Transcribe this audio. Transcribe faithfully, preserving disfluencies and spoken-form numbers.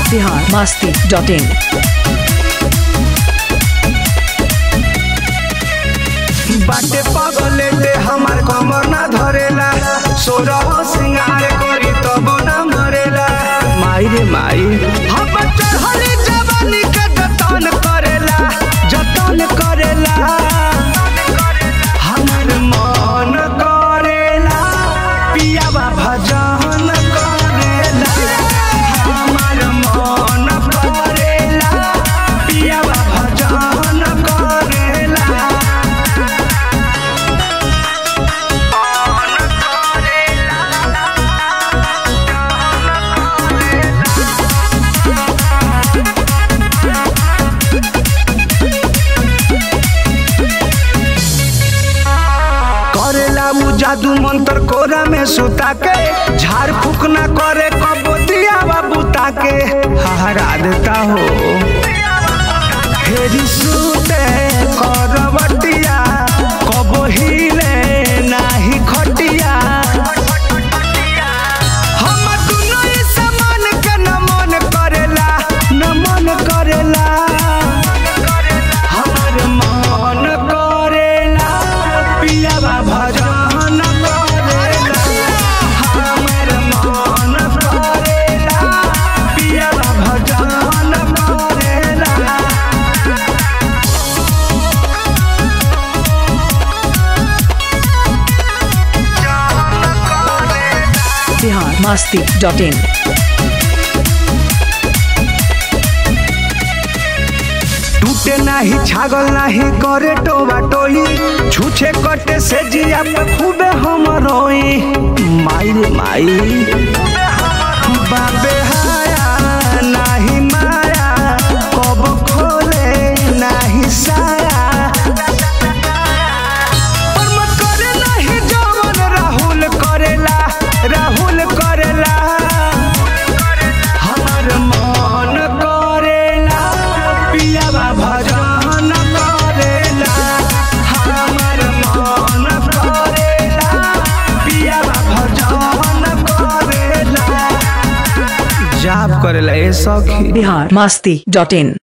Bihar Masti dot इन। बाटे पगलेटे हमार कमर ना धरेला, सोरह सिंगार करी तब ना मरेला। माई रे माई हम चढ़ली जवानी के जतन करेला, जतन करेला। हमार मन करेला पियावा भजन करेला, हमार मन करेला पियावा भजन करेला। जादू मंत्र कोरा में सुता के, झाड़ फूक ना करे कबो दियावा बुता के। हहरा देता हो फेरी सुते करवटिया, कबो हिले नाही खटिया। हम दुनो ई समान के न मन करेला, न मन करेला। हमार मन करेला पियावा भजन बिहार मस्ती डॉट इन। टूटे नाही छागल नाही करे टोबा टोली, छूछे कटे से जिया पे खूबे हम रोई। माई रे माई बाबे हाया नाही माया, कब खोले नाही साया। पर मत करे नाही जवन राहुल करेला, राहुल करेला। हमार मन करेला पियावा भजन करेला, हमार मन करेला पियावा भजन करेला। जाप करेला ए सखी। बिहार मस्ती डॉट इन।